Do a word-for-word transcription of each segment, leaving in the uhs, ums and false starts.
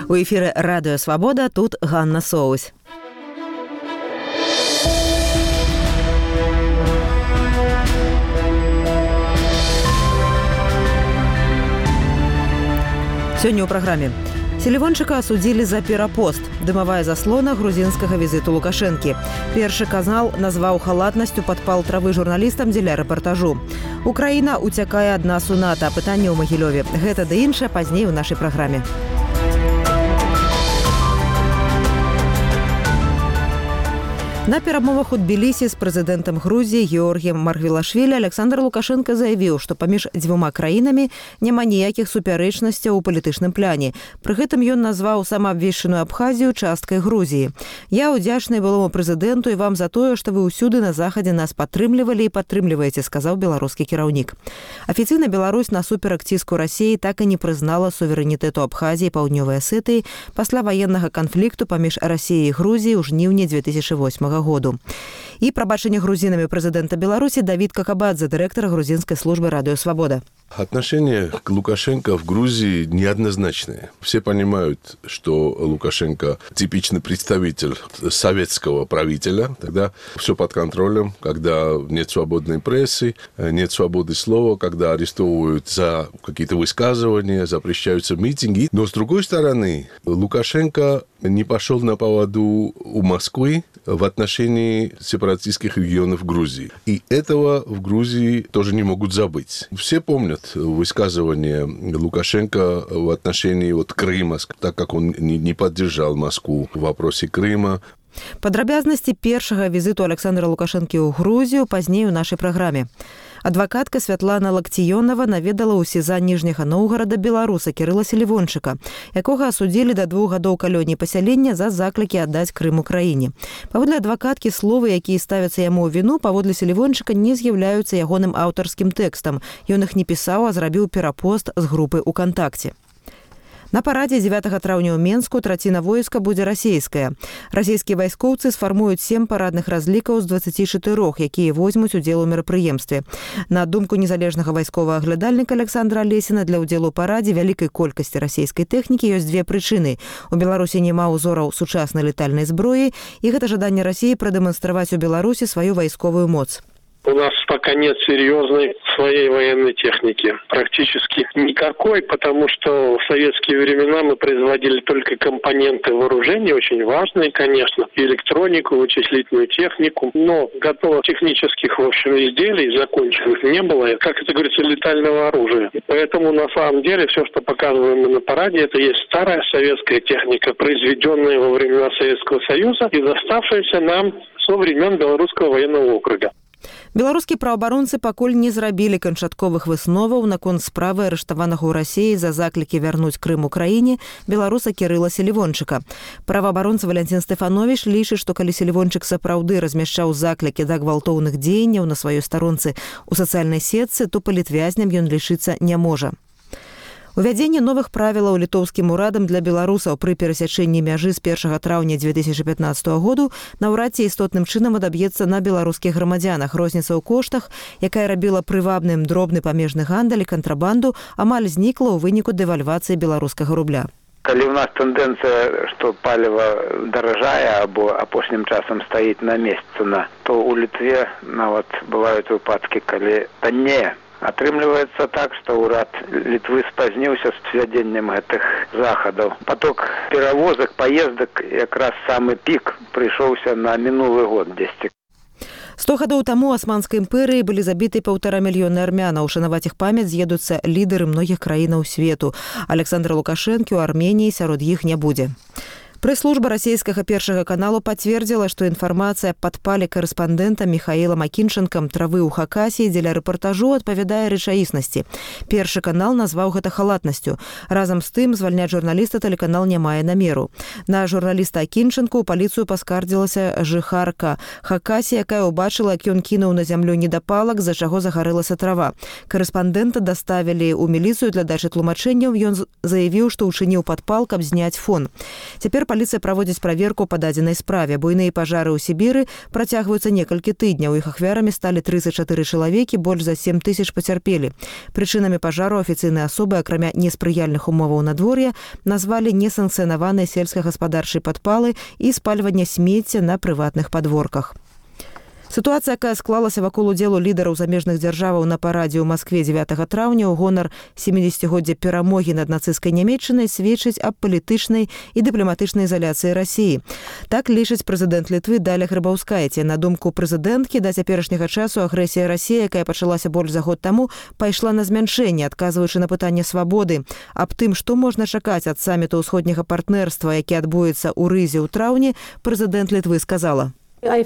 У эфіры Радыё Свабода, тут Ганна Соусь. Сёння ў праграме. Селівончыка асудзілі за перапост. Дымавая заслона грузінскага візіту Лукашэнкі. Першы канал назваў халатнасцю падпал травы журналістам дзеля рэпартажу. Украіна уцякае ад нас у НАТО. Пытанне ў Магілёве. Гэта ды іншае пазней у нашай праграме. На перамовах у Тбілісі з прэзідэнтам Грузіі Георгіем Маргвелашвілі Александр Лукашенко заявіў, што паміж дзвюма краінамі няма ніякіх супярэчнасцяў у палітычным пляне. Пры гэтым ён назваў самаабвешчаную Абхазію часткай Грузіі. Я ўдзячны былому прэзідэнту і вам за тое, што вы ўсюды на захадзе нас падтрымлівалі і падтрымліваеце, сказаў беларускі кіраўнік. Афіцыйна Беларусь насуперак ціску Расіі так і не прызнала суверэнітэту Абхазіі і Паўднёвай Асетыі пасля ваеннага канфлікту паміж Расіяй і Грузіяй ў жніўні две тысячи восьмага году. І прабачэнне грузінамі прэзідэнта Беларусі Давид Какабадзе, дырэктар грузинской службы «Радио Свобода». Отношения к Лукашенко в Грузии неоднозначные. Все понимают, что Лукашенко типичный представитель советского правителя. Тогда все под контролем, когда нет свободной прессы, нет свободы слова, когда арестовывают за какие-то высказывания, запрещаются митинги. Но, с другой стороны, Лукашенко не пошел на поводу у Москвы в отношении сепаратистских регионов Грузии. И этого в Грузии тоже не могут забыть. Все помнят высказывание Лукашенко в отношении вот Крыма, так как он не поддержал Москву в вопросе Крыма. Падрабязнасці першага візіту Александра Лукашэнкі ў Грузію пазней у нашай праграме. Адвакатка Святлана Лакціёнава наведала ў СІЗА Ніжняга Новгарада беларуса Кірыла Селівончыка, якога асудзілі да двух гадоў калоніі пасялення за заклікі аддаць Крым Украіне. Паводле адвакаткі, словы, якія ставяцца яму ў віну, паводле Селівончыка не з'яўляюцца ягоным аўтарскім тэкстам. Ён іх не пісаў, а зрабіў перапост з групы «УКонтакте». На парадзе дзевятага траўня ў Менску траціна войска будзе расійская. Расійскія вайскоўцы сфармуюць сем парадных разлікаў з дваццаці чатырох, якія возьмуць удзел у мерапрыемстве. На думку незалежнага вайсковага аглядальніка Александра Лесіна, для ўдзелу ў парадзе вялікай колькасці расійскай тэхнікі ёсць две прычыны. У Беларусі няма ўзораў сучаснай летальнай зброі, і гэта жаданне Расіі прадэманстраваць у Беларусі сваю вайсковую моц. У нас пока нет серьезной своей военной техники. Практически никакой, потому что в советские времена мы производили только компоненты вооружения, очень важные, конечно, и электронику, и вычислительную технику, но готовых технических, в общем, изделий законченных не было, как это говорится, летального оружия. Поэтому на самом деле все, что показываем мы на параде, это есть старая советская техника, произведенная во времена Советского Союза и доставшаяся нам со времен Белорусского военного округа. Беларускія праваабаронцы пакуль не зрабілі канчатковых высноваў наконт справы арыштаванага ў Расіі за заклікі вярнуць Крым Украіне беларуса Кірыла Селівончыка. Праваабаронца Валянцін Стэфановіч лічыць, што калі Селівончык сапраўды размяшчаў заклікі да гвалтоўных дзеянняў на сваёй старонцы ў сацыяльнай сетцы, то палітвязням ён лічыцца не можа. Увядзенне новых правілаў літоўскім урадам для беларусаў пры перасячэнні мяжы з першага траўня две тысячи пятнадцатого году наўрад ці істотным чынам адаб'ецца на беларускіх грамадзянах. Розніца ў коштах, якая рабіла прывабным дробны памежны гандаль і кантрабанду, амаль знікла ў выніку дэвальвацыі беларускага рубля. Калі ў нас тэндэнцыя, што паліва даражае або апошнім часам стаіць на месцы цана, то ў Літве нават бываюць выпадкі, калі таннее. Атрымліваецца так, што ўрад Літвы спазніўся з ввядзеннем гэтых захадаў. Поток перавозак, паездак, якраз самы пік прыйшоўся на мінулы год дзесьці. Сто гадоў таму Асманскай імперыі былі забіты паўтара мільёны армянаў. Ушанаваць іх памяць з'едуцца лідары многіх краінаў свету. Александра Лукашэнкі ў Арменіі сярод іх не будзе. Прэс-служба расійскага першага каналу пацвердзіла, што інфармацыя аб падпале карэспандэнта Міхаіла Макіншанкам травы ў Хакасіі дзеля рэпартажу адпавядае рэчаіснасці. Першы канал назваў гэта халатнасцю. Разам з тым, звальняць журналіста тэлеканал не мае намеру. На журналіста Акіншанку ў паліцыю паскардзілася жыхарка Хакасіі, якая ўбачыла, як ён кінуў на зямлю недапалак, з-за чаго загарэлася трава. Карэспандэнта даставілі ў міліцыю для дачы тлумачэнняў. Ён заявіў, што ўчыніў падпал, каб зняць фон. Цяпер паліцыя праводзіць праверку па дадзенай справе. Буйныя пажары ў Сібіры працягваюцца некалькі тыдняў. Іх ахвярамі сталі тридцать чатыры чалавекі, больш за семь тысяч пацярпелі. Прычынамі пажару афіцыйныя асобы, акрамя неспрыяльных умоваў надвор'я, назвалі несанкцыянаваныя сельскагаспадарчыя падпалы і спальванне смецця на прыватных падворках. Сітуацыя, якая склалася вакол удзелу лідараў замежных дзяржаваў на парадзе ў Маскве дзевятага траўня ў гонар семидесятігоддзя перамогі над нацысцкай Нямецчынай, сведчыць аб палітычнай і дыпламатычнай ізаляцыі Расіі. Так лічыць прэзідэнт Літвы Даля Грыбаўскайце. На думку прэзідэнткі, да цяперашняга часу агрэсія Расіі, якая пачалася больш за год таму, пайшла на змяншэнне, адказваючы на пытанне свабоды. Аб тым, што можна чакаць ад саміту ўсходняга партнерства, які адбудзецца ў Рызе ў траўні, прэзідэнт Літвы сказала: Я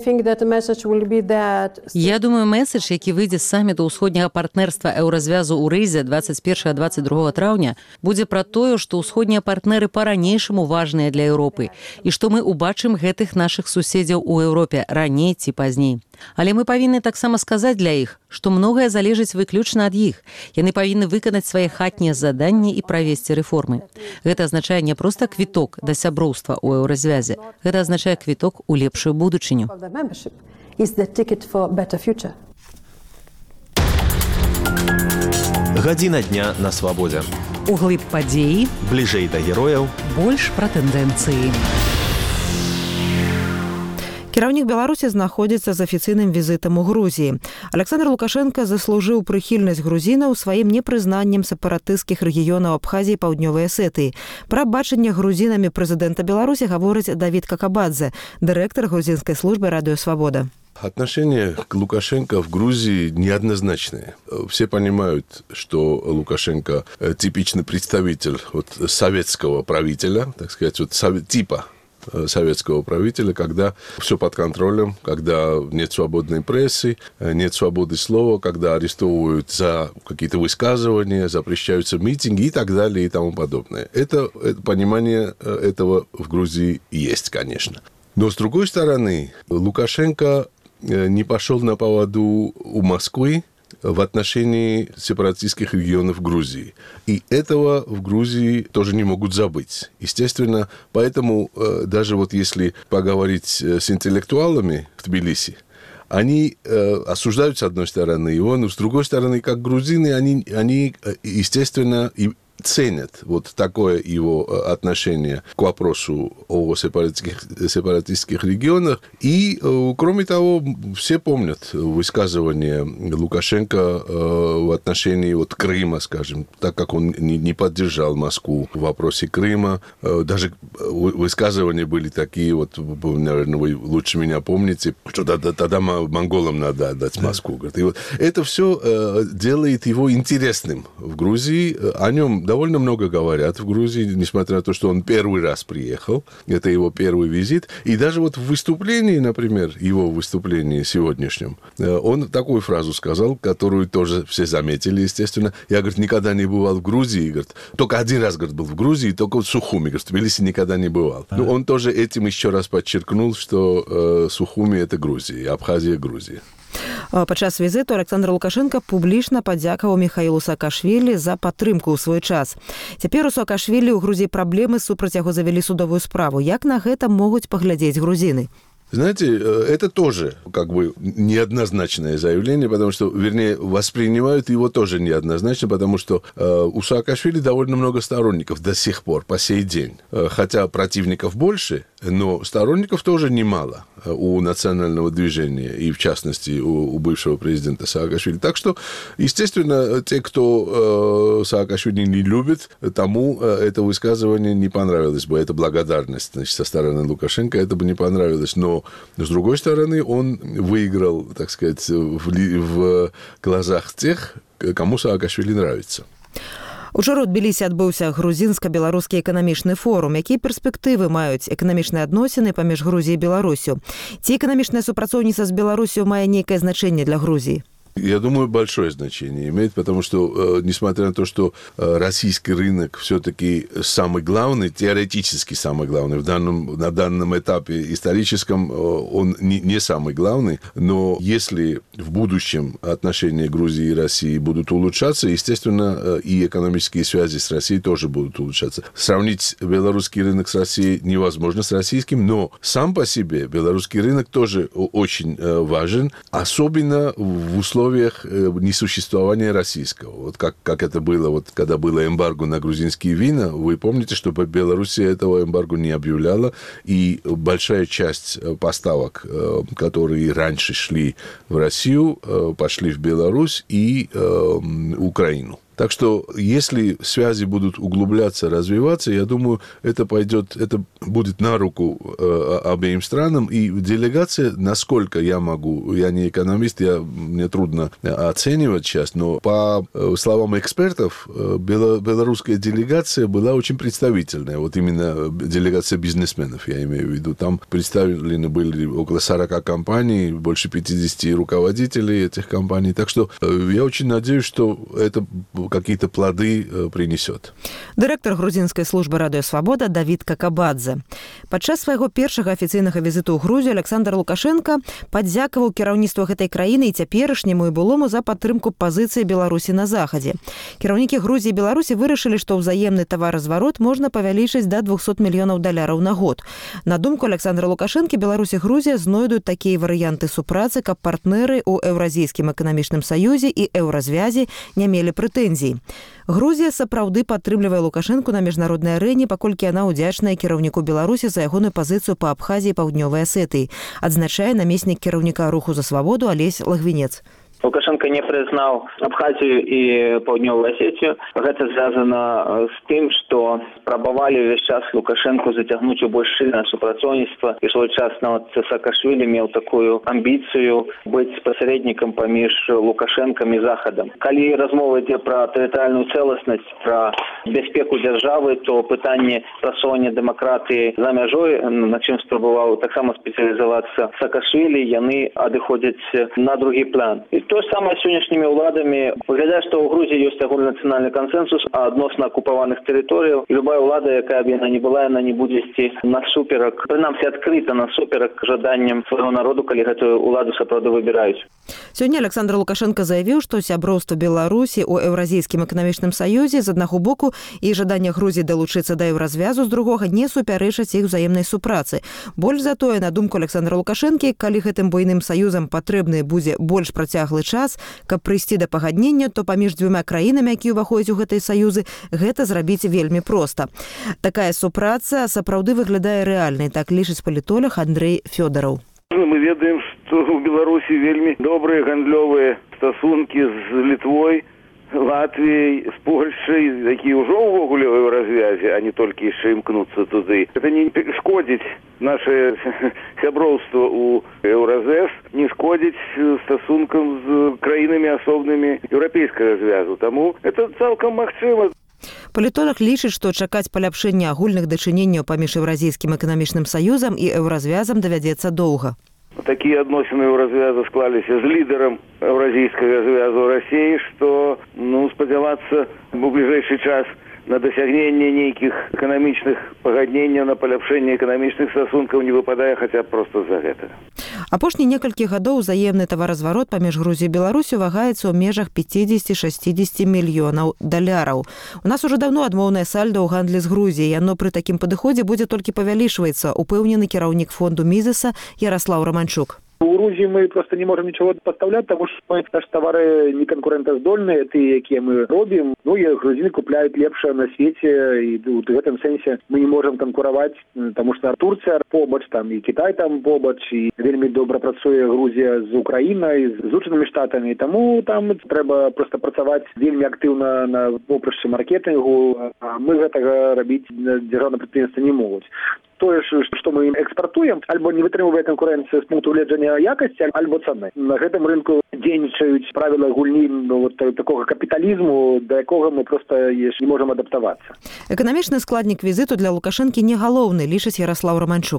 думаю, месседж, які выйдзе з саміту ўсходняга партнерства еўразвязу ў Рызе двадцать первого двадцать другого траўня, будзе пра тое, што ўсходнія партнеры па-ранейшаму важныя для Еўропы і што мы ўбачым гэтых нашых суседзяў у Еўропе раней ці пазней. Але мы павінны таксама сказаць для іх, што многае залежыць выключна ад іх. Яны павінны выканаць свае хатнія заданні і правесці рэформы. Гэта азначае не проста квіток да сяброўства ў еўразвязе, гэта азначае квіток у лепшую будучыню. Гадзіна дня на свабодзе. Углыб падзеі, бліжэй да герояў, больш пра тэндэнцыі. Кіраўнік Беларусі знаходзіцца з афіцыйным візітам у Грузіі. Александр Лукашенко заслужыў прыхільнасць грузінаў сваім непрызнаннем сепаратысцкіх рэгіёнаў Абхазіі і Паўднёвай Асетыі. Пра бачанне грузінамі прэзідэнта Беларусі гаворыць Давид Какабадзе, дырэктар грузінскай службы «Радио Свобода». Отношения к Лукашенко в Грузии неоднозначные. Все понимают, что Лукашенко типичный представитель вот советского правителя, так сказать, вот типа советского правителя, когда все под контролем, когда нет свободной прессы, нет свободы слова, когда арестовывают за какие-то высказывания, запрещаются митинги и так далее и тому подобное. Это, это понимание этого в Грузии есть, конечно. Но, с другой стороны, Лукашенко не пошел на поводу у Москвы в отношении сепаратистских регионов Грузии. И этого в Грузии тоже не могут забыть. Естественно, поэтому даже вот если поговорить с интеллектуалами в Тбилиси, они осуждают с одной стороны его, но с другой стороны, как грузины, они, они естественно, и ценят вот такое его отношение к вопросу о сепаратистских, сепаратистских регионах. И, кроме того, все помнят высказывание Лукашенко в отношении вот Крыма, скажем, так как он не поддержал Москву в вопросе Крыма. Даже высказывания были такие, вот, наверное, вы лучше меня помните, что тогда монголам надо отдать Москву. И вот это все делает его интересным в Грузии. О нем довольно много говорят в Грузии, несмотря на то, что он первый раз приехал. Это его первый визит. И даже вот в выступлении, например, его выступлении сегодняшнем, он такую фразу сказал, которую тоже все заметили, естественно. Я, говорит, никогда не бывал в Грузии. Говорит, только один раз, говорит, был в Грузии, только в Сухуми. Говорит, в Тбилиси никогда не бывал. Но он тоже этим еще раз подчеркнул, что э, Сухуми – это Грузия, Абхазия – Грузия. Падчас візіту Александр Лукашенко публічна падзякаваў Міхаілу Саакашвілі за падтрымку ў свой час. Цяпер у Саакашвілі ў Грузіі праблемы, супраць яго завялі судовую справу. Як на гэта могуць паглядзець грузіны? Знаете, это тоже как бы неоднозначное заявление, потому что, вернее, воспринимают его тоже неоднозначно, потому что э, у Саакашвили довольно много сторонников до сих пор, по сей день. Хотя противников больше, но сторонников тоже немало у национального движения, и в частности у, у бывшего президента Саакашвили. Так что, естественно, те, кто э, Саакашвили не любит, тому э, это высказывание не понравилось бы. Это благодарность, значит, со стороны Лукашенко, это бы не понравилось. Но с другой стороны, он выиграл, так сказать, в, в глазах тех, кому Саакашвили нравится. Учора ў Тбілісі адбыўся грузінска-беларускі эканамічны форум. Якія перспектывы маюць эканамічныя адносіны паміж Грузіяй і Беларусю? Ці эканамічнае супрацоўніцтва з Беларусю мае нейкае значэнне для Грузіі? Я думаю, большое значение имеет, потому что, несмотря на то, что российский рынок все-таки самый главный, теоретически самый главный, в данном, на данном этапе историческом он не, не самый главный, но если в будущем отношения Грузии и России будут улучшаться, естественно, и экономические связи с Россией тоже будут улучшаться. Сравнить белорусский рынок с Россией невозможно с российским, но сам по себе белорусский рынок тоже очень важен, особенно в условиях несуществования российского. Вот как, как это было, вот, когда было эмбарго на грузинские вина, вы помните, что Белоруссия этого эмбарго не объявляла, и большая часть поставок, которые раньше шли в Россию, пошли в Беларусь и э, Украину. Так что, если связи будут углубляться, развиваться, я думаю, это пойдет, это будет на руку э, обеим странам. И делегация, насколько я могу, я не экономист, я, мне трудно оценивать сейчас, но по словам экспертов, бело, белорусская делегация была очень представительная. Вот именно делегация бизнесменов, я имею в виду. Там представлены были около сорок компаний, больше пятьдесят руководителей этих компаний. Так что я очень надеюсь, что это какие-то плоды принесет. Дырэктар грузінскай службы радыё Свабода Давід Какабадзе. Падчас свайго першага афіцыйнага візіту ў Грузію Александр Лукашенко падзякаваў кіраўніцтву гэтай краіны і цяперашняму і былому за падтрымку пазіцыі Беларусі на захадзе. Кіраўнікі Грузіі і Беларусі вырашылі, што ўзаемны таваразварот можна павялічыць да двухсот мільёнаў даляраў на год. На думку Александра Лукашенко, Беларусь і Грузія знойдуць такія варыянты супрацы, каб партнеры ў Еўразійскім эканамічным саюзе і еўразвязі не мелі прэтэнзій. Грузія сапраўды падтрымлівае Лукашэнку на міжнароднай арэне, паколькі яна ўдзячная кіраўніку Беларусі за ягоную пазіцыю па Абхазіі і Паўднёвай Асетыі, адзначае намеснік кіраўніка руху за свабоду Алесь Лагвінец. Лукашенко не признал Абхазию и Паўднёвую Осетию. Это связано с тем, что пробовали весь час Лукашенко затягнуть у больш шчыльнае супрацоўніцтва. И своечасно вот Саакашвили имел такую амбицию быть посредником помеж Лукашенком и Заходом. Калі размова ідзе про тэрытарыяльную цэласнасць, про бяспеку дзяржавы, то пытанне прасоўвання дэмакратыі за мяжой, на чым спрабаваў таксама спецыялізавацца Саакашвили, яны адыходзяць на другі план. И то же самое с сегодняшними владами. Выглядает, что у Грузии есть огульнациональный консенсус относно оккупованных территорий. И любая влада, якая бы она ни была, она не будет идти насуперак, принамсі открыто насуперак жаданням своего народу, калі гэтую уладу сапраўды выбираюць. Сёння Александр Лукашенко заявіў, што сяброўства Беларусі ў Еўразійскім эканамічным саюзе з аднаго боку і жаданне Грузіі далучыцца да еўразвязу з другога не супярэчаць іх узаемнай супрацы. Больш за тое, на думку Александра Лукашэнкі, калі гэтым буйным саюзам патрэбны будзе больш працяглы час, каб прыйсці да пагаднення, то паміж дзвюма краінамі, якія ўваходзяць у гэтыя саюзы, гэта зрабіць вельмі проста. Такая супраца сапраўды выглядае рэальнай, так лічыць палітолог Андрей Фёдораў. Мы ведаем, што ў Беларусі вельмі добрыя гандлёвыя стасункі з Літвой, Латвіяй, з Польшай, якія ўжо ўвогуле ў развязе, а не толькі яшчэ імкнуцца туды. Гэта не шкодзіць наше сяброўство ў Еўразэс, не шкодзіць стасункам з краінамі асобнымі еўрапейскага звязу. Таму это цалкам магчыма. Палітолог лічыць, што чакаць паляпшэння агульных дачыненняў паміж Еўразійскім эканамічным саюзам і еўразвязам давядзецца доўга. Такие адносіны еўразвяза склаліся з лідарам еўразійскага звязу Расіі, што ну, спадзявацца у бліжэйшы час на дасягненне нейкіх эканамічных пагадненняў, на паляпшэнне эканамічных стасункаў не выпадае хаця б проста з-за гэтага. Апошні некалькі гадоў узаемны таваразварот паміж Грузіяй і Беларусю вагаецца ў межах пяцьдзесят-шэсцьдзесят мільёнаў даляраў. У нас ужо даўно адмоўнае сальда ў гандлі з Грузіяй, яно пры такім падыходзе будзе толькі павялічваецца, упэўнены кіраўнік фонду Мізеса Ярослав Романчук. У Грузии мы просто не можем ничего поставлять, потому что наши товары не конкурентоздольные, те, какие мы робим. Ну и грузины купляют лепшее на свете, и в этом смысле мы не можем конкурировать, потому что Турция побач, там и Китай там побач, и вельми добро працуе Грузия с Украиной, с Злученными Штатами, и тому там треба просто працавать вельми активно на попрыжцы маркетингу, а мы этого робить державное предприятие не могут. То, что мы экспортуем, альбо не вытрымывае конкуренцию с пункту гледжання якости, альбо цены. На этом рынку дзейнічаюць правила гульні ну, вот, такого капитализму, до якого мы просто не можем адаптоваться. Эканамічны складнік візиту для Лукашэнкі не галоўны, лічыць Ярослав Романчук.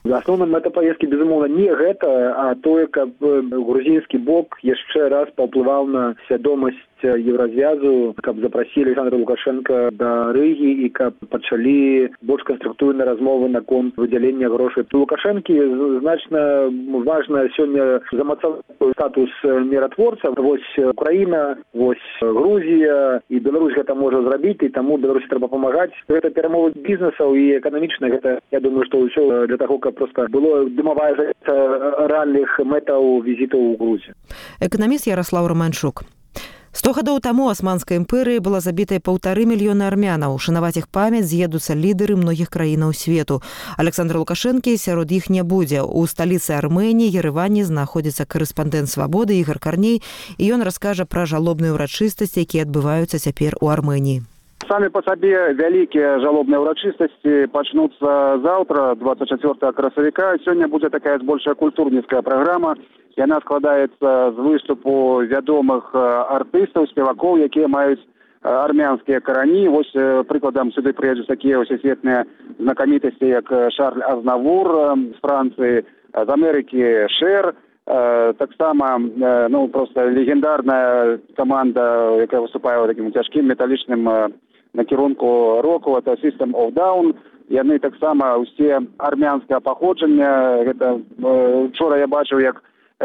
Асноўным мэта паездкі, безумоўна, не гэта, а тое, каб грузінскі бок яшчэ раз паўплываў на свядомасць Еўразвязу, каб запрасілі Александра Лукашенка да Рыгі і каб пачалі больш канструктыўныя размовы наконт выдзялення грошай. Лукашэнкі значна важна сёння замацаваць статус міратворца. Вось Украіна, вось Грузія і Беларусь гэта можа зрабіць, і таму Беларусі трэба памагаць. Гэта перамовы бізнесаў і эканамічна. Гэта, я думаю, што ўсё для таго, каб проста было дымавая завеса рэальных мэтаў візітаў у Грузію. Эканаміст Ярослаў Романчук. Сто гадоў таму Асманскай імперыі была забітай паўтары мільёна армянаў. Шанаваць іх памяць з'едуцца лідары многіх краінаў свету. Александр Лукашэнкі сярод іх не будзе. У сталіцы Арменіі, Ерэване, знаходзіцца корэспандэнт «Свабоды» Ігар Карней, і ён раскажа пра жалобныя ўрачыстасці, якія адбываюцца цяпер у Арменіі. Самі па сабе вялікія жалобныя ўрачыстасці пачнуцца заўтра, двадцать чацвёртага красавіка. Сёння будзе такая большая культурніцкая праграма. Яна складаецца з выступу вядомых артыстаў, спевакоў, якія маюць армянскія карані. Вось прыкладам сюды прыедуць такія усесветныя знакамітасці, як Шарль Азнавур з Францыі, з Амерыкі Шэр. Таксама, ну, просто легендарная каманда, якая выступае такім цяжкім металічным накірунку року, это System of Down. Яны таксама усе армянскага паходжання. Гэта вчора я бачыў, як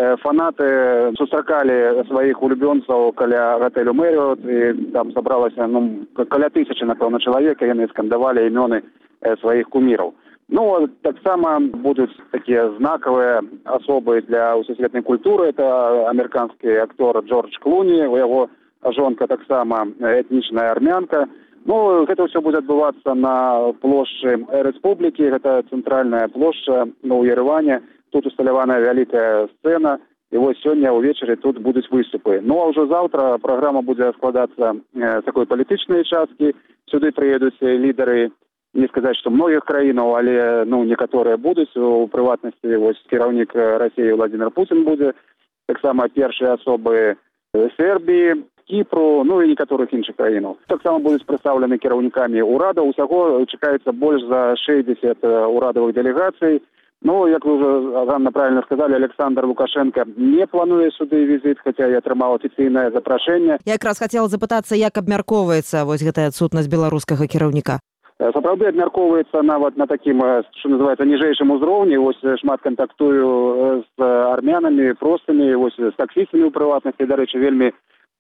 фанаты сустракалі сваіх улюбёнцаў каля гатэлю Мэрыот, і там сабралася, ну, каля тысячы, напэўна, чалавека, яны скандавалі імёны сваіх куміраў. Ну, таксама будуць такія знакавыя асобы для усесветнай культуры. Это амерыканскі актор Джордж Клуні, у яго жонка таксама этнічная армянка. Ну, гэта ўсё будзе адбывацца на плошчы Рэспублікі, гэта цэнтральная плошча, ну, у Ерэване. Тут усталяваная вялікая сцэна, і вось сёння ўвечары тут будуць выступы. Ну, а ўжо заўтра праграма будзе складацца з такой палітычнай часткі. Сюды прыедуць лідары, не сказаць, што многіх краінаў, але, ну, некаторыя будуць. У прыватнасці вось кіраўнік Расіі Владзімір Путін будзе. Таксама першыя асобы Сербіі, Кіпру, ну і некаторых іншых краінаў. Таксама будуць прадстаўлены кіраўнікамі ўрадаў. Усяго чакаецца больш за шэсцьдзесят урадавых дэлегацый. Ну, як вы уже, Ганна, правильно сказали, Александр Лукашенко не плануе сюды візит, хотя и атрымаў афіцыйнае запрашэнне. Я якраз хацела запытацца, як абмяркоўваецца вось гэтая адсутнасць беларускага кіраўніка. Сапраўды абмяркоўваецца нават на такім, што называецца, ніжэйшым узроўні. Вось шмат кантактую з армянамі, простымі, вось з таксістамі ў прыватнасці. Дарэчы, вельмі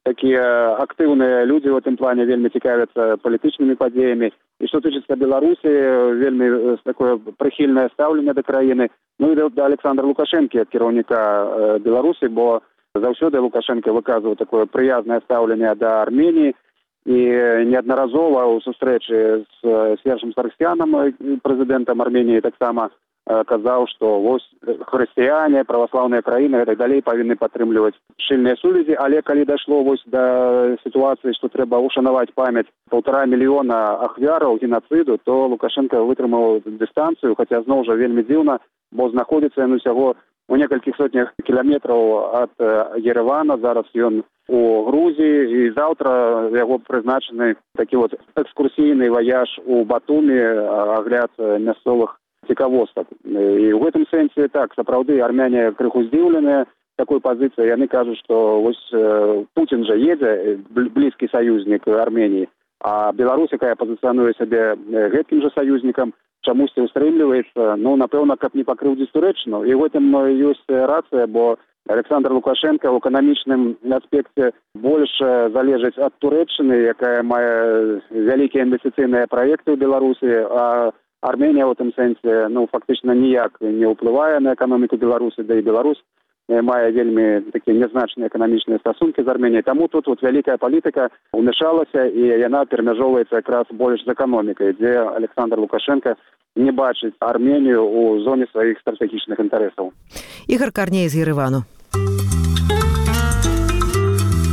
такія актыўныя людзі ў гэтым плане, вельмі цікавяцца палітычнымі падзеямі. І што тычыцца Беларусі, вельмі такое прыхільнае стаўленне да краіны. Ну і да Александра Лукашэнкі, ад кіраўніка Беларусі, бо заўсёды Лукашенко выказваў такое прыязнае стаўленне да Арменіі. І неаднаразова ў сустрэчы з Сержам Сарксянам, прэзідэнтам Арменіі, таксама казаў, што вось хрысціяне, праваслаўныя краіны і так далей павінны падтрымліваць шчыльныя сувязі, але калі дайшло вось да сітуацыі, што трэба ушанаваць памяць паўтара мільёна ахвяраў генацыду, то Лукашенко вытрымаў дыстанцыю, хаця зноў жа вельмі дзіўна, бо знаходзіцца ён усяго у некалькіх сотнях кіламетраў ад Ерэвана. Зараз ён у Грузіі, і заўтра яго прызначаны такі вот экскурсійны ваяж у Батумі, агляд мясцовых цікавостак. І ў гэтым сэнсе так, сапраўды армяне крыху здзіўленыя такой пазіцыяй. Яны кажуць, што вось Путін жа едзе, блізкі саюзнік Арменіі, а Беларусь, якая пазіцыянуе сябе гэткім жа саюзнікам, чамусьці ўстрымліваецца, ну, напэўна, каб не пакрыўдзіць Турэччыну. І ў гэтым ёсць рацыя, бо Александр Лукашенко ў эканамічным аспекце больш залежыць ад Турэччыны, якая мае вялікія інвестыцыйныя праекты ў Беларусі, а Арменія ў гэтым сэнсе, ну, фактычна ніяк не ўплывае на эканоміку Беларусі, да і Беларусь мае вельмі такія нязначныя эканамічныя стасункі з Арменіяй. Таму тут вот вялікая палітыка ўмяшалася, і яна перамяжоўваецца якраз больш з эканомікай, дзе Александр Лукашенко не бачыць Арменію ў зоне сваіх стратэгічных інтарэсаў. Ігар Карней з Ерэвану.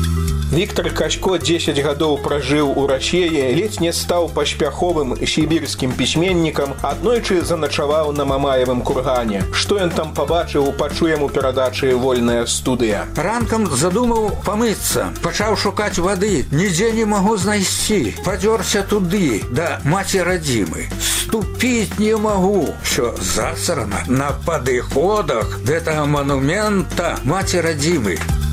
Віктор Качко дзесяць гадоў пражыў у Расіі, ледзь не стаў паспяховым сібірскім пісьменнікам, аднойчы заначаваў на Мамаевым кургане. Што ён там пабачыў, пачуем у перадачы «Вольная студыя». Ранкам задумаў памыцца, пачаў шукаць вады, нідзе не магу знайсці. Падзёрся туды, да маці радзімы. Ступіць не магу. Всё засрана на падыходах гэтага манумента маці радзімы.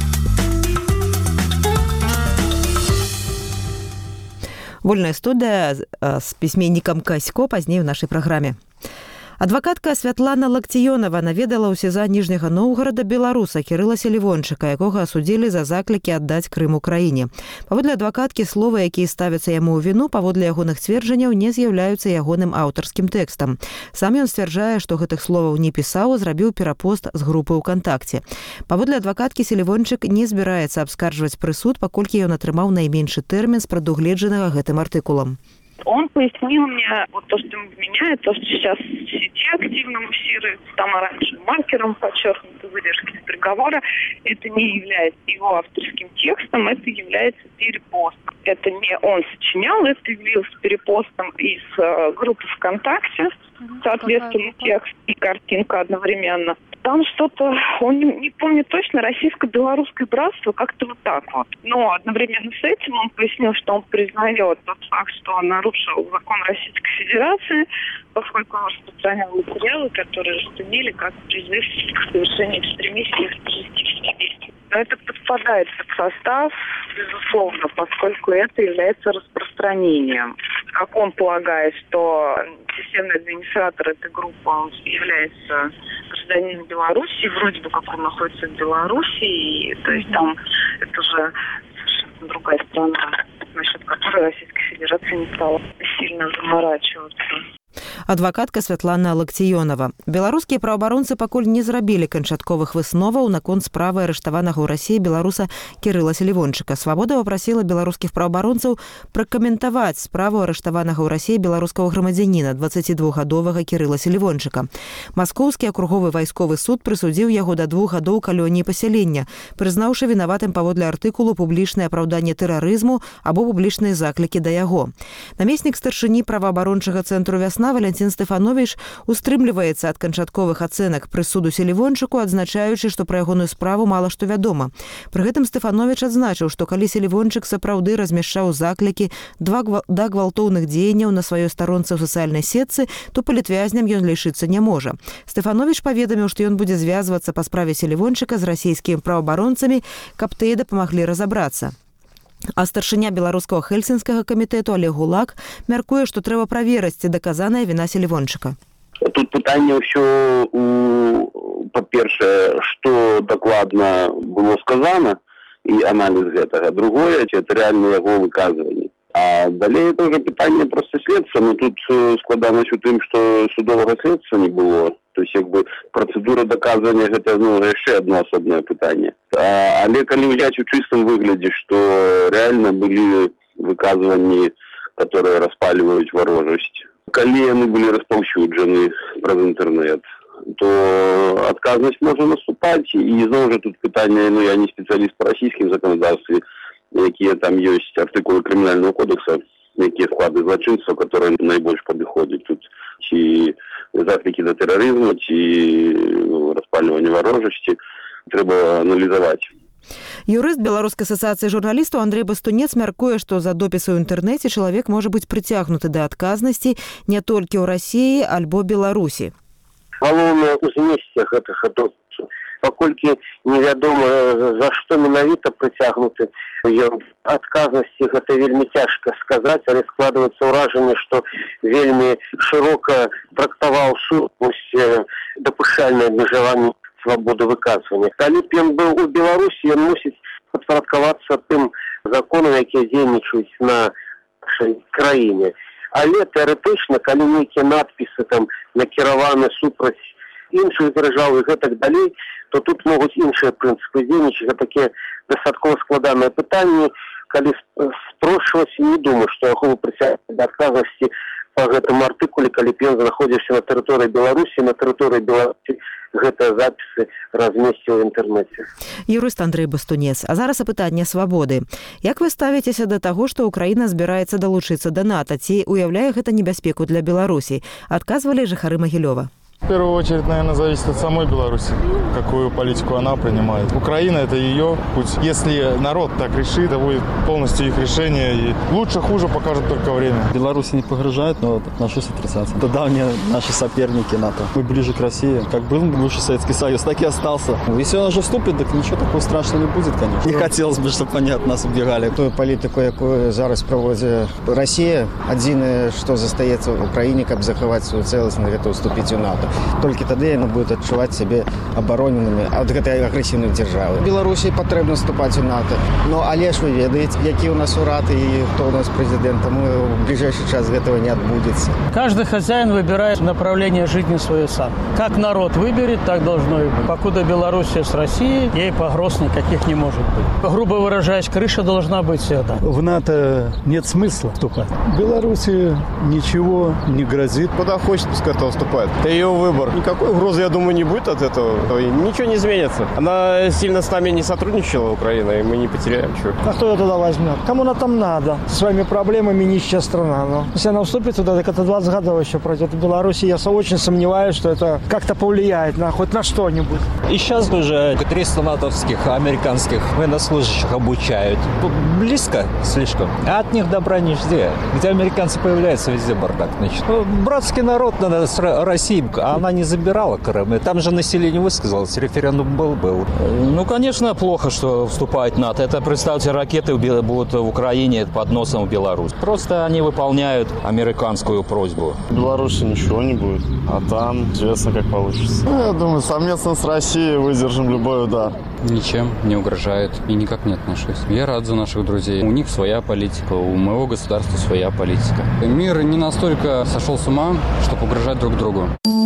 Вольная студия с письменником Касько позднее в нашей программе. Адвакатка Святлана Лактіёнова наведала ў СІЗА Ніжняга Новгорада беларуса Кірыла Селівончыка, якога асудзілі за заклікі аддаць Крым Украіне. Паводле адвакаткі, словы, якія ставяцца яму ў віну, паводле ягоных сцверджанняў не з'яўляюцца ягоным аўтарскім тэкстам. Сам ён сцвярджае, што гэтых словаў не пісаў, зрабіў перапост з групы УКонтакце. Паводле адвакаткі, Селівончык не збіраецца абскарджваць прысуд, паколькі ён атрымаў найменшы тэрмін з прадугледжанага гэтым артыкулам. Он пояснил мне вот то, что ему вменяет, то, что сейчас в сети активно муссируют, там оранжевым маркером подчеркнуты выдержки из приговора. Это не является его авторским текстом, это является перепостом. Это не он сочинял, это явился перепостом из э, группы ВКонтакте, соответственно, текст и картинка одновременно. Там что-то, он не, не помнит точно, российско-белорусское братство, как-то вот так вот. Но одновременно с этим он пояснил, что он признает тот факт, что он нарушил закон Российской Федерации, поскольку он распространял материалы, которые расценили как призыв к совершению экстремистских террористических действий. Но это подпадает под состав, безусловно, поскольку это является распространением. Как он полагает, что системный администратор этой группы он является гражданином Беларуси, вроде бы как он находится в Беларуси, и, то есть там это уже совершенно другая страна, насчет которой Российская Федерация не стала сильно заморачиваться. Адвакатка Святлана Лактіёнова. Беларускія праваабаронцы пакуль не зрабілі канчатковых высноваў наконт справы арыштаванага ў Расіі беларуса Кірыла Селівончыка. Свабода папрасіла беларускіх праваабаронцаў пракаментаваць справу арыштаванага ў Расіі беларускага грамадзяніна дваццацідвухгадовага Кірыла Селівончыка. Маскоўскі акруговы вайсковы суд прысудзіў яго да двух гадоў калоніі пасялення, прызнаўшы вінаватым паводле артыкулу публічнае апраўданне тэрарызму або публічныя заклікі да яго. Намеснік старшыні праваабарончага цэнтру «Вясна» Валентин Стефанович устрымліваецца ад канчатковых ацэнак прысуду Селівончыку, адзначаючы, што пра ягоную справу мала што вядома. Пры гэтым Стефанович адзначыў, што калі Селівончык сапраўды размяшчаў заклікі да гвалтоўных дзеянняў на сваёй старонцы ў сацыяльнай сетцы, то палітвязням ён лічыцца не можа. Стефанович паведаміў, што ён будзе звязвацца па справе Селівончыка з расійскімі праваабаронцамі, каб тыя дапамаглі разабрацца. А старшыня беларускага хельсінскага камітэту Олег Гулак мяркуе, што трэба праверыць, ці даказаная віна Селівончыка. Тут пытанне ўсё, па-першае, што дакладна было сказана і аналіз гэтага. Другое, ці это реальна яго выказванне. А далей это уже пытанне проста следства. Но тут складанасць у тым, што судовага следства не было. То есть, як бы, процедура доказывания это, ну, яшчэ одно асобнае пытанне. А, але калі взять у чистом выгляде, что реально были выказывания, которые распаливают ворожесть, калі яны были распаўсюджаны праз интернет, то отказность может наступать. И зноў жа тут пытанне, ну, я не специалист по российским законодательстве, какие там есть артикулы криминального кодекса, какие склады злочинства, которые наибольш подходят тут. Ці заклики до терроризма, ці распаливания ворожести трэба анализовать. Юрыст Беларускай асацыяцыі журналістаў Андрей Бастунец мяркуе, што за допісы ў інтэрнэце чалавек можа быць прыцягнуты да адказнасці не толькі ў Расіі, альбо Беларусі. Галоўнае ў змесце гэтага допісу. Паколькі невядома, за што менавіта прыцягнуты ён адказнасці, гэта вельмі цяжка сказаць, але складваецца ўражанне, што вельмі шырока трактаваў сутнасць дапушчальнае абмежаванне свабоды выказвання. Калі б ён быў у Беларусі, ён мусіць падпарадкавацца тым законам, якія дзейнічаюць на нашай краіне. Але тэарэтычна, калі нейкія надпісы там накіраваны супраць іншых дзяржаў і гэтак далей, то тут могуць іншыя прынцыпы дзейнічаць. Гэта такія дастаткова складаныя пытанні. Калі спрошваць, не думаю, што яго прыцягнуць да адказнасці по гэтаму артыкуле, калі б ён знаходзіўся на тэрыторыі Беларусі, на тэрыторыі Беларусі гэтыя запісы размесціў у інтэрнэце. Юрыст Андрэй Бастунец. А зараз апытанне свабоды. Як вы ставіцеся да таго, што Украіна збіраецца далучыцца да НАТО? Ці уяўляе гэта небяспеку для Беларусі? Адказвалі жыхары Магілёва. В первую очередь, наверное, зависит от самой Беларуси, какую политику она принимает. Украина – это ее путь. Если народ так решит, это будет полностью их решение. И лучше, хуже покажет только время. Беларусь не погрожает, но отношусь отрицательно. Это давние наши соперники НАТО. Мы ближе к России. Как был бывший Советский Союз, так и остался. Если он уже вступит, так ничего такого страшного не будет, конечно. Не хотелось бы, чтобы они от нас убегали. Ту політику, яку зараз проводить Росія, єдине, що застається в Україні, каб заховати свою цілісність, це вступити у НАТО. Тільки тоді вони будуть відчувати себе обороненими від цієї агресивної держави. Білорусі потрібно вступати у НАТО. Ну, але ж ви ведаєте, які у нас уряд і хто у нас президент, тому в ближайший час цього не відбудеться. Каждый хозяин выбирает направление жизни свое сам. Как народ выберет, так должно и быть. Покуда Белоруссия с Россией, ей погроз никаких не может быть. Грубо выражаясь, крыша должна быть всегда. В НАТО нет смысла вступать. Беларуси ничего не грозит. Куда хочет, пускай туда вступает. Это ее выбор. Никакой угрозы, я думаю, не будет от этого. И ничего не изменится. Она сильно с нами не сотрудничала, Украина, и мы не потеряем чего. А кто ее туда возьмет? Кому она там надо? Со своими проблемами нищая страна. Но если она вступит туда, так это двадцать годов еще пройдет. В Беларуси я очень сомневаюсь, что это как-то повлияет на хоть на что-нибудь. И сейчас уже триста натовских, американских военнослужащих обучают. Близко слишком. А от них добра не жди. Где американцы появляются, везде бардак. Значит, ну, братский народ надо с Россией, она не забирала Крым. И там же население высказалось, референдум был, был. Ну, конечно, плохо, что вступает в НАТО. Это, представьте, ракеты будут в Украине под носом в Беларусь. Просто они выполняют американскую просьбу. В Беларуси ничего не будет, а там известно, как получится. Ну, я думаю, совместно с Россией выдержим любой удар. Ничем не угрожает и никак не отношусь. Я рад за наших друзей. У них своя политика, у моего государства своя политика. Мир не настолько сошел с ума, чтобы угрожать друг другу.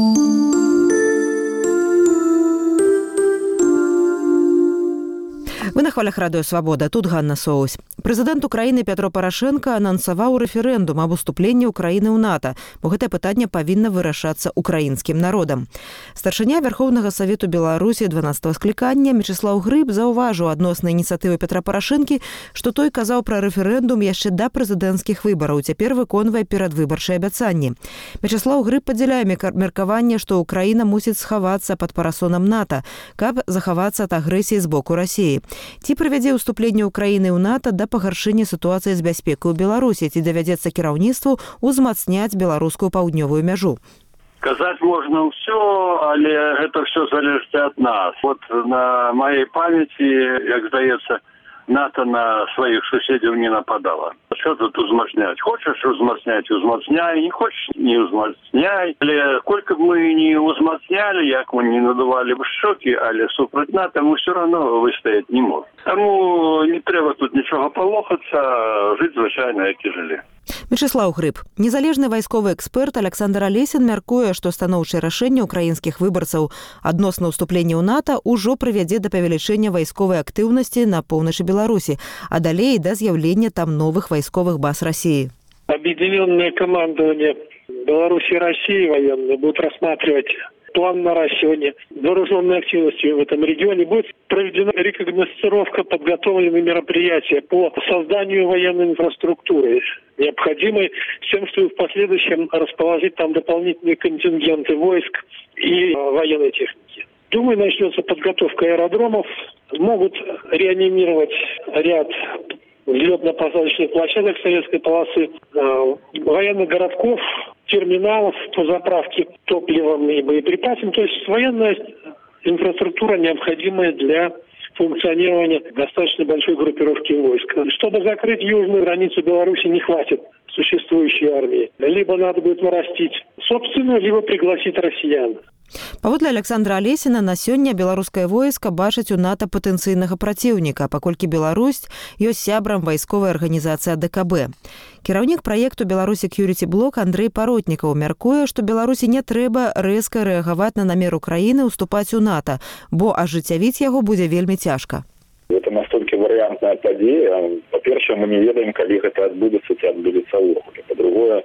Вы на хвалях радыё «Свабода». Тут Ганна Соусь. Прэзідэнт Украіны Пятро Парашенко анансаваў рэферэндум аб уступленні Украіны ў НАТО, бо гэтае пытанне павінна вырашацца украінскім народам. Старшыня Верховнага Савету Беларусі дванаццатага склікання Мячеслаў Грыб заўважыў адносна ініцыятывы Пятра Парашэнкі, што той казаў пра рэферэндум яшчэ да прэзідэнцкіх выбараў, цяпер выконвае перадвыбарчыя абяцанні. Мячеслаў Грыб падзяляе меркаванне, што Украіна мусіць схавацца пад парасонам НАТО, каб захавацца ад агрэсіі з боку Расіі. Ці прывядзе ўступленне Украіны ў НАТО да пагаршэння сітуацыі з бяспекай у Беларусі, ці давядзецца кіраўніцтву ўзмацняць беларускую паўднёвую мяжу? Казаць можна ўсё, але гэта ўсё залежыць ад нас. Вот на маёй памяці, як здаецца, НАТО на сваіх суседзяў не нападала. Що тут узмацняць? Хочаш узмацняць, узмацняй, не хочаш, не узмацняй. Але колькі б мы не узмацнялі, як мы не надувалі б шокі, але супраць НАТО мы ўсё равно выстаяць не можем. Таму не трэба тут нічога палохацца, жыць звычайна, як і жылі. Мячеслаў Грыб. Незалежны вайсковы эксперт Александр Алесін мяркуе, што станоўчае рашэнне украінскіх выбарцаў адносна ўступлення ў НАТО ўжо прывядзе да павелічэння вайсковай актыўнасці на поўначы Беларусі, а далей да з'яўлення там новых вайсковых баз России. Объединенное командование Беларуси и России военные будут рассматривать план наращивания вооруженной активности в этом регионе. Будет проведена рекогносцировка, подготовлены мероприятия по созданию военной инфраструктуры, необходимой с тем, чтобы в последующем расположить там дополнительные контингенты войск и военной техники. Думаю, начнется подготовка аэродромов, могут реанимировать ряд взлетно-посадочных площадок советской полосы, э, военных городков, терминалов по заправке топливом и боеприпасами. То есть военная инфраструктура, необходимая для функционирования достаточно большой группировки войск. Чтобы закрыть южную границу Беларуси, не хватит существующей армии. Либо надо будет нарастить собственную, либо пригласить россиян. Паводле Александра Алесіна, на сёння беларускае войска бачыць у НАТО патэнцыйнага праціўніка, паколькі Беларусь ёсць сябрам вайсковай арганізацыі а дэ ка бэ. Кіраўнік праекту «Беларусь Security Block» Андрэй Паротнікаў мяркуе, што Беларусі не трэба рэзка рэагаваць на намер Украіны ўступаць у НАТО, бо ажыццявіць яго будзе вельмі цяжка. Это настолько вариантная падзея. По-першае, мы не ведаем, калі гэта адбудзецца, ці адбудзецца ўвогуле. Па-другое,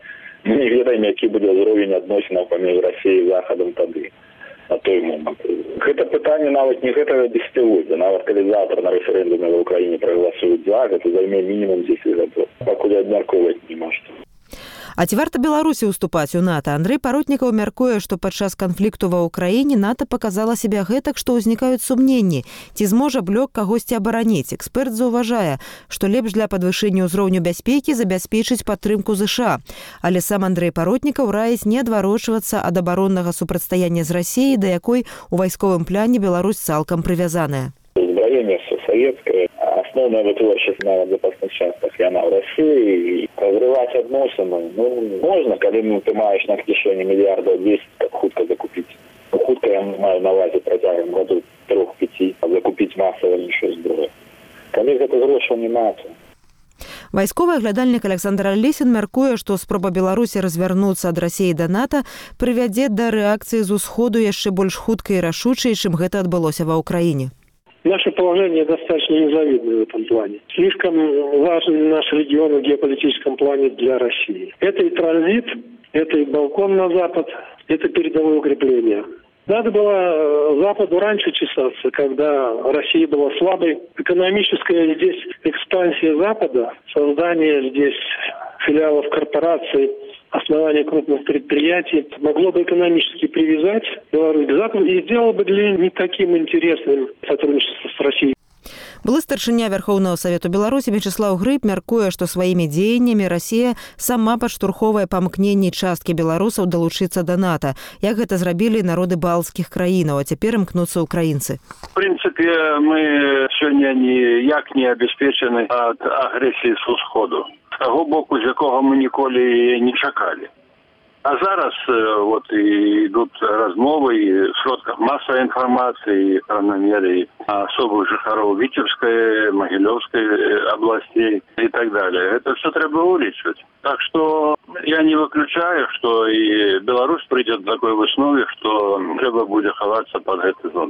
Мы не ведаем, які будзе ўзровень адносінаў паміж Расіяй і Захадам тады, на той момант. Гэта пытанне нават не гэтага дзесяцігоддзя. Нават калі завтра на рэферэндуме в Украіне прагаласуюць за, гэта займе мінімум дзесяць гадоў. Пакуль абмяркоўваць не можна. А ці варта Беларусі ўступаць у НАТО? Андрэй Паротнікаў мяркуе, што падчас канфлікту ва ўкраіне НАТО паказала сябе гэтак, што ўзнікаюць сумненні. Ці зможа блок кагосьці абараніць? Эксперт заўважае, што лепш для падвышэння ўзроўню бяспекі забяспечыць падтрымку ЗША. Але сам Андрэй Паротнікаў раіць не адварочвацца ад абароннага супрацьстаяння з Расіяй, да якой у вайсковым пляне Беларусь цалкам прывязаная. Узброение все советское. Основная вытворчесть на запасных частях яна в России. И разрывать адносины, ну, можно, когда ты маешь на кишені миллиардов десять, как хутко закупить. Ну, хутко я маю на увазі протягом году трех-пяти, а закупить массово ничего зброю. Коли это грошей не надо. Вайсковы аглядальнік Александр Алесін мяркуе, што спроба Беларусі развярнуцца ад Расіі да НАТО прывядзе да рэакцыі з усходу яшчэ больш хуткай і рашучай, чым гэта адбылося ва ўкраіне. Наше положение достаточно незавидное в этом плане. Слишком важен наш регион в геополитическом плане для России. Это и транзит, это и балкон на Запад, это передовое укрепление. Надо было Западу раньше чесаться, когда Россия была слабой. Экономическая здесь экспансия Запада, создание здесь филиалов корпораций, основание крупных предприятий могло бы экономически привязать Беларусь к Западу и сделало бы для них не таким интересным сотрудничество с Россией. Былы старшыня Вярхоўнага Савету Беларусі Вячеслаў Грыб мяркуе, што сваімі дзеяннямі Расія сама падштурхоўвае памкненні часткі беларусаў далучыцца да НАТО, як гэта зрабілі народы балтскіх краінаў, а цяпер імкнуцца украінцы. В принципе, мы сёння ніяк не абяспечаны ад агрэсіі з усходу. З таго боку, з якога мы ніколі не чакалі. А зараз вот и идут размовы и в сродках массовой информации, по крайней мере, особых жыхароў Витебской, Могилевской областей и так далее. Это все треба улічваць. Так что я не выключаю, что и Беларусь придет к такой выснове, что треба будет ховаться под этой зоной.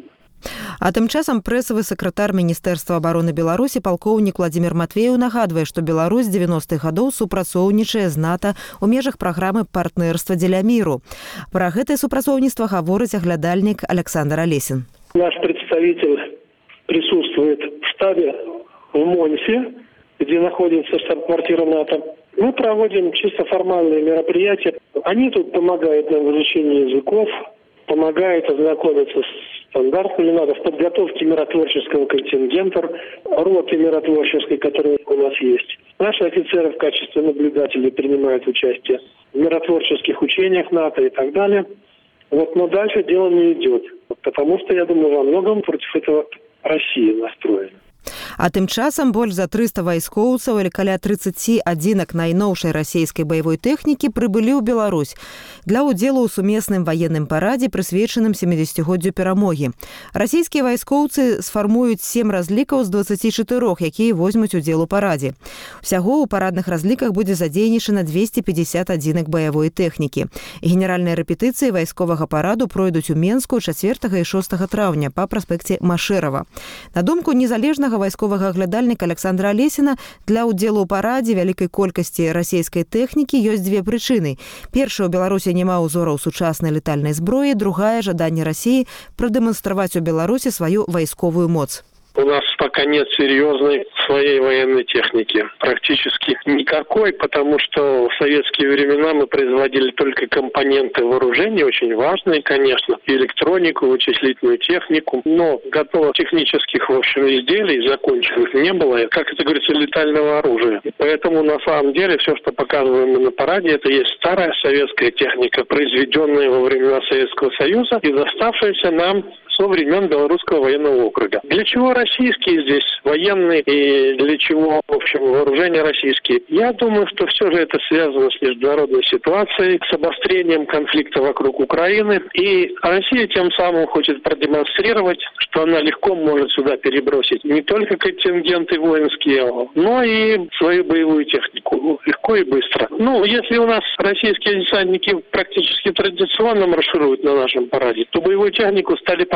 А тым часам прэсавы сакратар Міністэрства абароны Беларусі палкоўнік Владзімір Матвееў нагадвае, што Беларусь дзевяностых гадоў супрацоўнічае з НАТО ў межах праграмы партнерства дзеля міру. Пра гэтае супрацоўніцтва гаворыць аглядальнік Александр Алесін. Наш представитель присутствует в штабе в Монсе, где находится штаб-квартира НАТО. Мы проводим чисто формальные мероприятия. Они тут помогают нам в изучении языков, помогают ознакомиться с стандартами НАТО, в подготовке миротворческого контингента, роты миротворческой, которые у нас есть. Наши офицеры в качестве наблюдателей принимают участие в миротворческих учениях НАТО и так далее. Вот, но дальше дело не идет, потому что, я думаю, во многом против этого Россия настроена. А тым часам больш за трыста вайскоўцаў или каля тридцать адзінак найноўшай расійскай баявой тэхнікі прыбылі ў Беларусь для ўдзелу ў сумесным ваенным парадзе, прысвечаным сямідзесяцігоддзю перамогі. Расійскія вайскоўцы сфармуюць сем разлікаў з дваццаці чатырох, якія возьмуць удзел у парадзе. Усяго ў парадных разліках будзе задзейнічана двести пятьдесят адзінак баявой тэхнікі. Генеральныя рэпетыцыі вайсковага параду пройдуць у Менску чацвёртага і шостага траўня па праспекце Машэрава. На думку незалежнага вайсковага аглядальніка Александра Алесіна, для ўдзелу ў парадзе вялікай колькасці расійскай тэхнікі ёсць дзве прычыны. Першая, у Беларусі няма ўзораў сучаснай летальнай зброі, другая, жаданне Расіі прадэманстраваць у Беларусі сваю вайсковую моц. У нас пока нет серьезной своей военной техники. Практически никакой, потому что в советские времена мы производили только компоненты вооружения, очень важные, конечно, и электронику, вычислительную технику, но готовых технических, в общем, изделий, законченных, не было, как это говорится, летального оружия. Поэтому, на самом деле, все, что показываем мы на параде, это есть старая советская техника, произведенная во времена Советского Союза и доставшаяся нам со времен Белорусского военного округа. Для чего российские здесь военные и для чего, в общем, вооружения российские? Я думаю, что все же это связано с международной ситуацией, с обострением конфликта вокруг Украины. И Россия тем самым хочет продемонстрировать, что она легко может сюда перебросить не только контингенты воинские, но и свою боевую технику. Легко и быстро. Ну, если у нас российские десантники практически традиционно маршируют на нашем параде, то боевую технику стали показывать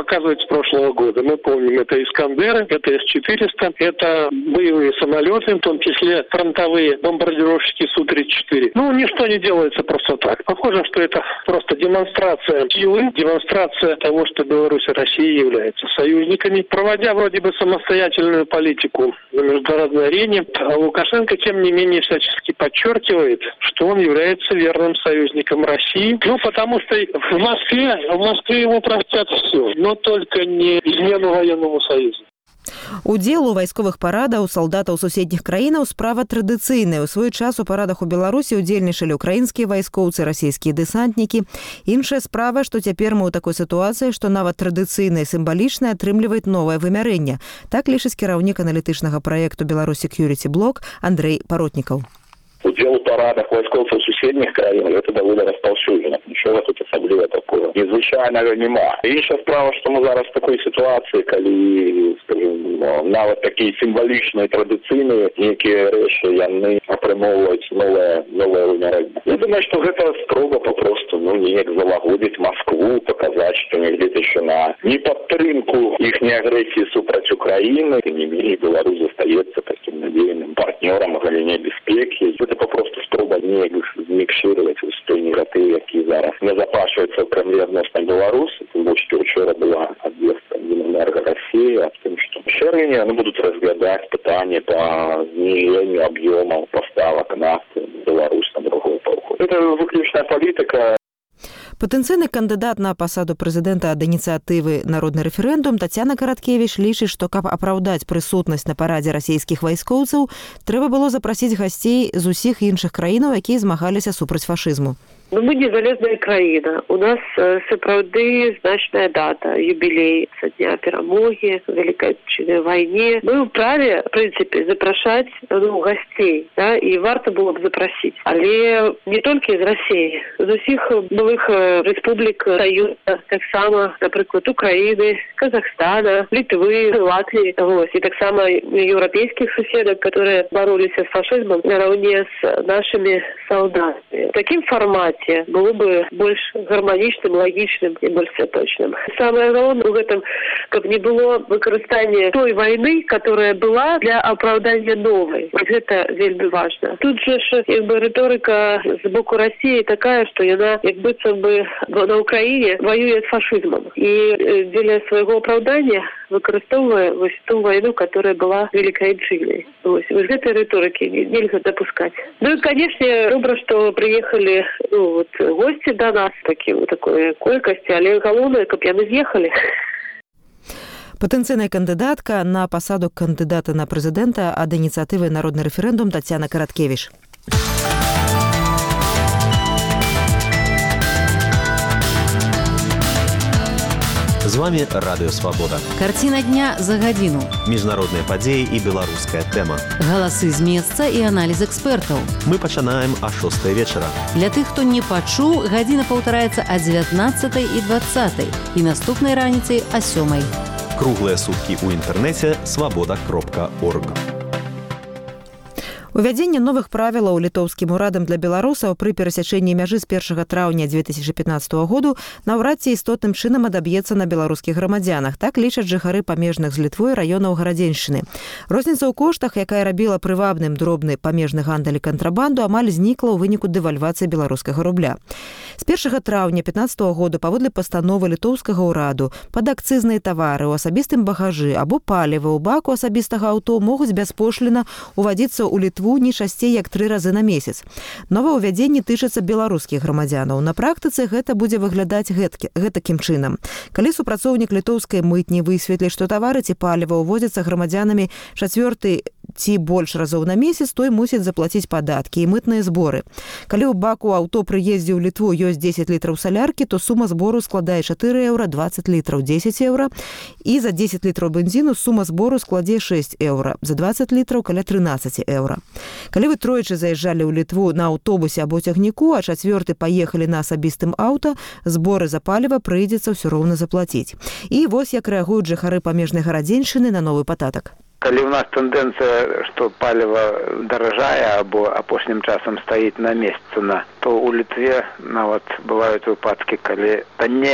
оказывается, с прошлого года. Мы помним, это «Искандеры», это эс четыреста, это боевые самолеты, в том числе фронтовые бомбардировщики Су тридцать четыре. Ну, ничто не делается просто так. Похоже, что это просто демонстрация силы, демонстрация того, что Беларусь и Россия являются союзниками. Проводя вроде бы самостоятельную политику на международной арене, Лукашенко, тем не менее, всячески подчеркивает, что он является верным союзником России. Ну, потому что в Москве, в Москве ему простят все, но только не измену военному союзу. Удзел у вайсковых парадаў салдатаў суседніх краінаў справа традыцыйная. У свой час у парадах у Беларусі удзельнічалі украінскія вайскоўцы, расійскія дэсантнікі. Іншая справа, што цяпер мы ў такой сітуацыі, што нават традыцыйнае сімвалічнае атрымлівае новае вымярэнне. Так лічыць кіраўнік аналітычнага праекту «Беларусь Security Block» Андрей Паротнікаў. Удел у парадах войсковцев соседних краин, это довольно располшужено. Ничего тут особливо такого незвычайного нема. Інша справа, що ми зараз в такій ситуації, коли, скажімо, навіть такі символічні, традиційні які речі, вони отримують нове, нове вимірення. Я думаю, що це спроба попросту, ну, ніяк залагодити Москву, показати, що не где-то ще на не підтримку їхньої агресії супроти України, тим не менее, Білорусь залишається таким надійним партнером в галині безпеки. Це попросту спроба не змікширувати ось той негатив, який зараз не запашується в Кремлі відносно Білорусі. Тим більше, що вчора була об'єкта Міненерго Росії, а тим, що в червні вони будуть розглядати питання по зниженню об'єму поставок нафти в Білорусь на другой полгода. Це виключна політика. Патэнцыйны кандыдат на пасаду прэзідэнта ад ініцыятывы «Народны рэферэндум» Тацяна Караткевіч лічыць, што каб апраўдаць прысутнасць на парадзе расійскіх вайскоўцаў, трэба было запрасіць гасцей з усіх іншых краінаў, якія змагаліся супраць фашызму. Ну, мы незалежная краіна. У нас сапраўды значная дата, юбілей са дня перамогі, Великой Отечественной войне. Мы вправе, в принципе, запрашаць ну, гостей, да, и варто было б запросить. Але не только из России, з усіх былых республик Союза, так само, например, Украины, Казахстана, Литвы, Латвии, вот, и так само европейских соседок, которые боролись с фашизмом наравне с нашими солдатами. В таким формате было бы больше гармоничным, логичным и больше точным. Самое главное в этом, как не было выкористания той войны, которая была для оправдания новой. Вот это вельми важно. Тут же как бы риторика с боку России такая, что она, как будто бы на Украине воюет с фашизмом. И для своего оправдания використовує ось ту войну, которая была в Великой Отечественной. Ось, ось этой риторики нельзя допускать. Ну и, конечно, добро, что приехали ну, вот, гости до нас, такие, вот такой колькости, але головне, каб яны з'ехали. Патэнцыйная кандыдатка на пасаду кандыдата на прэзідэнта ад ініцыятывы «Народны рэферэндум» Тацяна Караткевіч. З вами Радыё Свабода. Карціна дня за гадзіну. Міжнародныя падзеі і беларуская тэма. Галасы з месца і аналіз экспертаў. Мы пачынаем а шостай вечара. Для тых, хто не пачуў, гадзіна паўтараецца а дзевятнаццатай і дваццатай і наступнай раніцай а сёмай. Круглыя суткі ў інтэрнэце свабода кропка орг. Увядзенне новых правілаў літоўскім урадам для беларусаў пры перасячэнні мяжы з першага траўня дзве тысячы пятнаццатага году наўрад ці істотным чынам адаб'ецца на беларускіх грамадзянах. Так лічаць жыхары памежных з Літвой раёнаў Гарадзеншчыны. Розніца ў коштах, якая рабіла прывабным дробны памежны гандаль і кантрабанду, амаль знікла ў выніку дэвальвацыі беларускага рубля. З першага траўня пятнаццатага году паводле пастановы літоўскага ўраду пад акцызныя тавары ў асабістым багажы або паліва ў баку асабістага аўто могуць бяспошліна ўвадзіцца ў Літву не часцей як тры разы на месяц. Новаўвядзенне тычыцца беларускіх грамадзянаў. На практыцы гэта будзе выглядаць гэткі, гэтакім чынам. Калі супрацоўнік літоўскай мытні высветліць, што тавары ці паліва ўвозяцца грамадзянамі чацвёрты ці больш разоў на месяц, той мусіць заплаціць падаткі і мытныя зборы. Калі ў баку аўто пры ездзе ў Літву ёсць дзесяць літраў саляркі, то сума збору складае чатыры еўра, дваццаць літраў дзесяць еўра, і за дзесяць літраў бензіну сума збору складзе шэсць еўра, за дваццаць літраў каля трынаццаць еўра. Калі вы тройчы заязджалі ў Літву на аўтобусе або цягніку, а чацвёрты паехалі на асабістым аўта, зборы за паліва прыйдзецца ўсё роўна заплаціць. І вось як рэагуюць жыхары памежнай Гарадзеншчыны на новы пататак. Калі у нас тэндэнцыя, што паліва даражае або апошнім часам стаіць на месяц цана, то ў Літве нават бываюць выпадкі, калі таннее.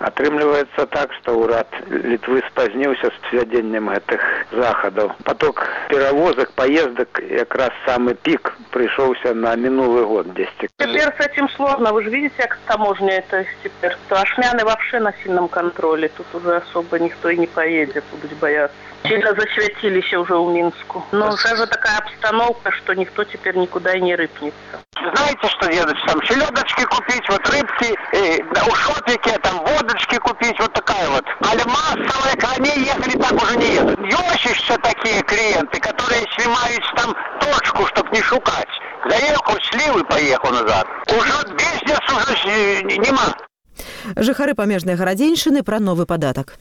Атрымліваецца так, што ўрад Літвы спазніўся з ввядзеннем гэтых захадаў. Поток перавозак, поездак, якраз самы пик пришелся на минулый год. десять. Теперь с этим сложно. Вы же видите, как таможня это теперь. Ашмяны вообще на сильном контроле. Тут уже особо никто и не поедет, будут бояться. Сильно засветились уже у Минску. Но уже же такая обстановка, что никто теперь никуда и не рыпнется. Знаете, что делать? Там селедочки купить, вот рыбки, и, да, у шопики, там водочки купить, вот такая вот. Але массовые, они ехали, так уже не едут. Ёщишься такие клиенты, которые снимают там точку, чтобы не шукать. Заехал, слил и поехал назад. Уже бизнес уже нема. Жыхары памежнай гарадзеньшчыны пра новы падатак.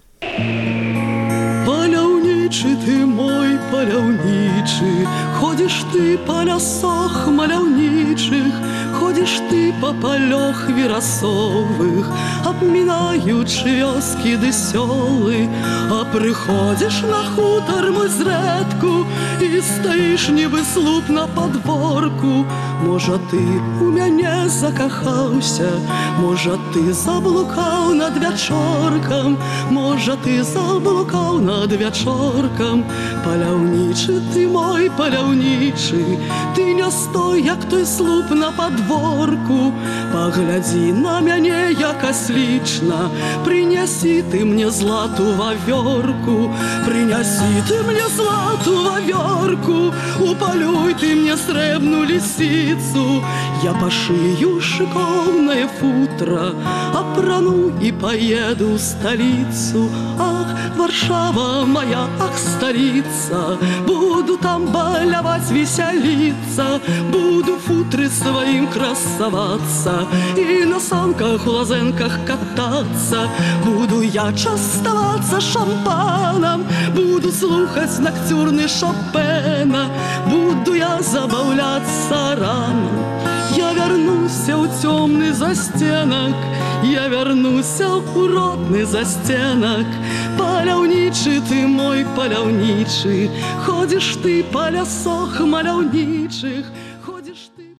Паляўнічы ты мой паляўнічы, ходзіш ты па лясах маляўнічых, ходзіш ты па палёх верасовых, абмінаючы вёскі ды сёлы, а прыходзіш на хутар мой зрэдку і стаіш нібы слуп на падворку. Можа ты у мяне закахаўся, можа ты заблукаў над вячоркам, можа ты заблукаў над вячоркам. Паляўнічы ты мой паляўнічы, ты не стой, як той слуп на падворку. Паглядзі на мяне, як аслічна, прынясі ты мне злату вавёрку, прынясі ты мне злату вавёрку, упалюй ты мне срэбную лисицу. Я пошию шиковное футро, опрану и поеду в столицу. Ах, Варшава моя, ах, столица, буду там балявать, веселиться, буду в футре своим красоваться и на санках, лазенках кататься. Буду я частоваться шампаном, буду слухать ноктюрны Шопена, буду я забавляться рано. Я вернусь у темный застенок, я вернусь у родный застенок. Паляўнічы ты мой паляўнічы, ходишь ты по лясах маляўнічых.